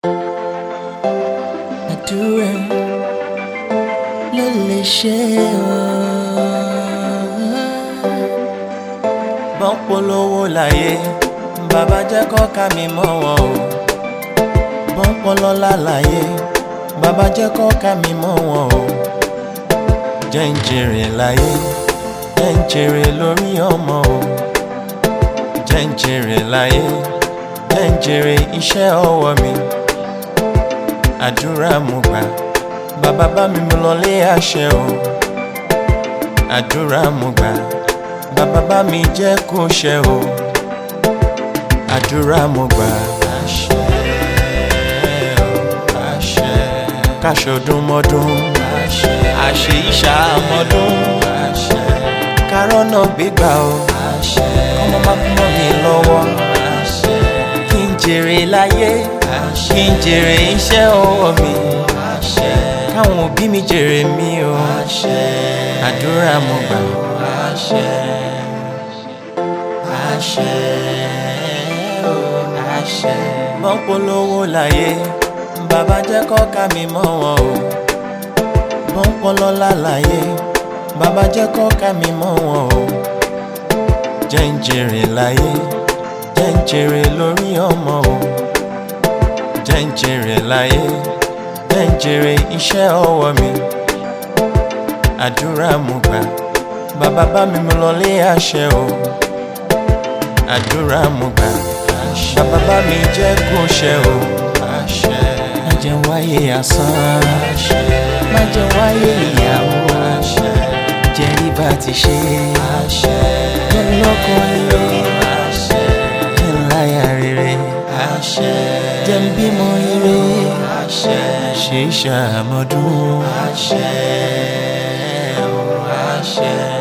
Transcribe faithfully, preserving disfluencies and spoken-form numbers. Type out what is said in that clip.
àdúrà ló lè ṣe o. Bọ́n polówó láyé bàbá jẹ́ kó ká mi mọ́ wọn o. Bọ́n polọ́lá láyé bàbá jẹ́ kó ká mi mọ́ wọn o. Jẹ́ n jèrè láyé jẹ́ n jèrè lórí ọmọ o. Jẹ́ n jèrè láyé jẹ́ n jèrè iṣẹ́ ọwọ́ mi. Àdúrà mo gbà bàbá bá mi mú lọ lé àṣẹ o. Àdúrà mo gbà bàbá bá mi jẹ́ kó ṣẹ o. Àdúrà mo gbà àṣẹ o àṣẹ. Káṣọdún mọ́dún àṣẹ. Àṣẹ ìṣàmọ́dún àṣẹ. Kárọ́nà gbígbà o àṣẹ. Ọmọ má kú mọ́ mi lọ́wọ́ àṣẹ. Kí n jèrè láyé àṣẹ. Kí n jèrè iṣẹ́ ọwọ́ mi àṣẹ. Káwọn òbí mi jèrè mi o àṣẹ. Àdúrà mo gbà àṣẹ àṣẹ o àṣẹ. Bọ́n polówó láyé bàbá jẹ́ kó ká mi mọ́ wọn o. Bọ́n polọ́lá láyé bàbá jẹ́ kó ká mi mọ́ wọn o. Jẹ́ n jèrè láyé jẹ́ n jèrè lórí ọmọ o. Jẹ́ n jèrè láyé jẹ́ n jèrè iṣẹ́ ọwọ́ mi. Àdúrà mo gbà bàbá bá mi mú lọ lé àṣẹ o. Àdúrà mo gbà bàbá bá mi jẹ́ kó ṣẹ o. Má jẹ́ wáyé asán má jẹ́ wáyé ìyàwó jẹ́ rí bá ti ṣe jẹ́ lọ́kọ rere jẹ́ láya rere jẹ́ ń bímọ rere ṣe ṣàmọ́dún.